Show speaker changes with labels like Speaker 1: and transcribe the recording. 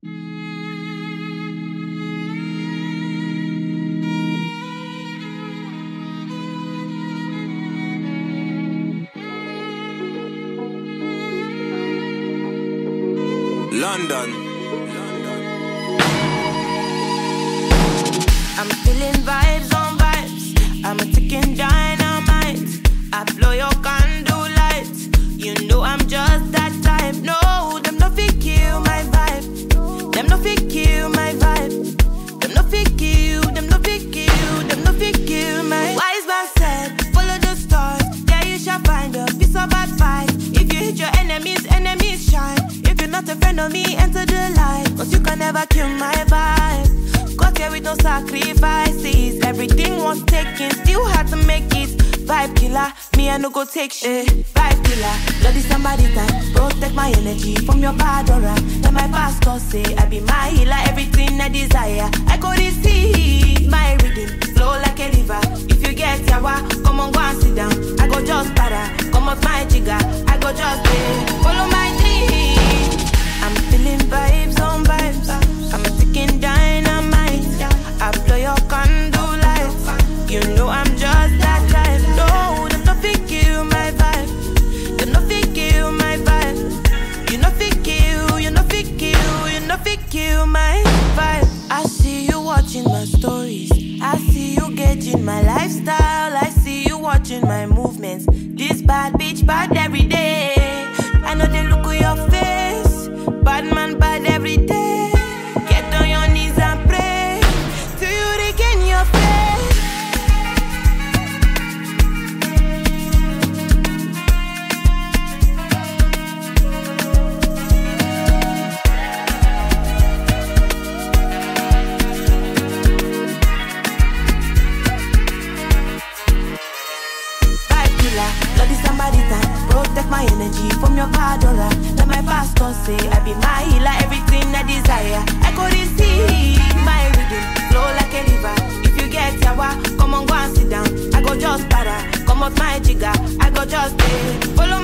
Speaker 1: London.
Speaker 2: I'm feeling vibes on vibes. I'm a ticking dynamite. I blow your candle lights. You know I'm just that type. No, them no fit kill my vibe. Them no fit kill my vibe. Them no fit kill. Them no fit kill. Them no fit kill my. Wise man said, follow the stars. There you shall find a piece of advice. If you hit your enemies, enemies shine. If you're not a friend of me, enter the light. Cause you can never kill my vibe. Got here with no sacrifices. Everything was taken, still had to make it. Vibe killer, me I no go take shit. Vibe killer, bloody somebody time. Protect my energy from your bad aura. Then my pastor say I be my healer, everything I desire. I go receive my reading, flow like a river. If you get yawa, come on go and sit down. I go just para, come off my jigger. I go just follow my dream. I'm feeling vibes on vibes. I'm a ticking dynamite. I blow your candle lights. You know I'm just that type. No, them no fit kill my vibe. Them no fit kill my vibe. You no fit kill, you no fit kill, you no fit kill my vibe. I see you watching my stories. I see you gauging my lifestyle. I see you watching my movements. This bad bitch bad every day. I know they look at your face. Bad man bad every day. Get on your knees and pray till you regain your faith. Vibe killer, bloody somebody time. Protect my energy from your bad aura. Let my pastor say I be my healer, everything I desire. I go receive my reading, flow like a river. If you get yawa, come on go and sit down. I go just para, come off my jigger. I go just follow